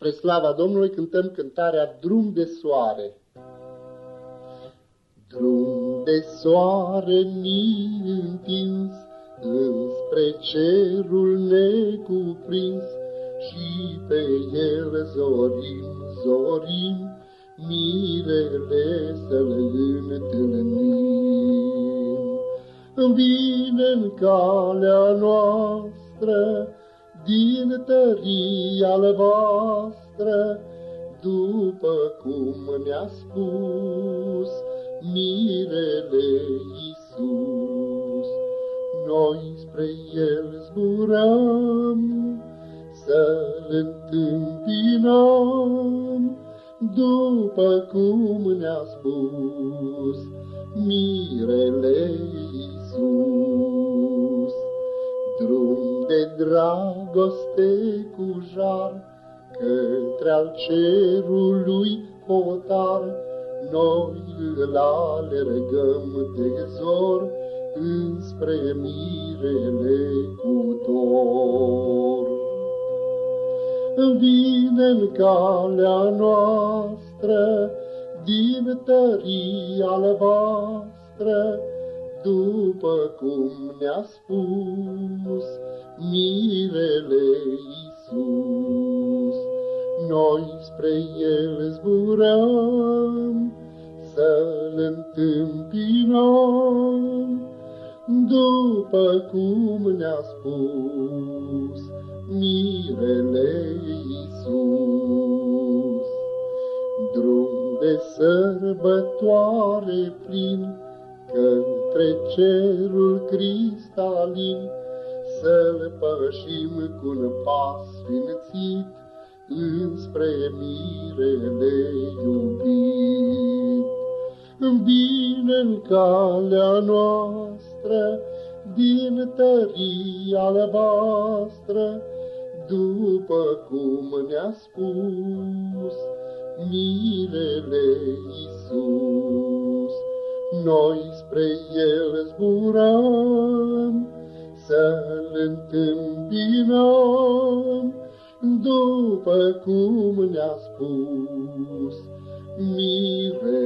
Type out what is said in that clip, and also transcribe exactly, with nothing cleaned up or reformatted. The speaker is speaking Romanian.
Spre slava Domnului cântăm cântarea Drum de soare. Drum de soare mi întins, înspre cerul necuprins, și pe el zorim, zorim, mirele să-l întâlnim. Vine-n calea noastră, din tăria-l voastră, după cum ne-a spus mirele Iisus. Noi spre el zburăm, să-l întâmpinăm, după cum ne-a spus mirele Iisus. Drum de dragoste cu jar, către al cerului hotar, noi îl alergăm de zor, înspre mirele cu dor. Vine-n calea noastră, din tăria-l voastră, după cum ne-a spus mirele Iisus. Noi spre el zburăm, să-l întâmpinăm, după cum ne-a spus mirele Iisus. Drum de sărbătoare plin, către cerul cristalin, să-l pășim cu-n pas sfințit, înspre mirele iubit. Vine-n calea noastră, din tăria-l voastră, după cum ne-a spus mirele Iisus. Noi spre el zburăm, să-l întâmpinăm, după cum ne-a spus mirele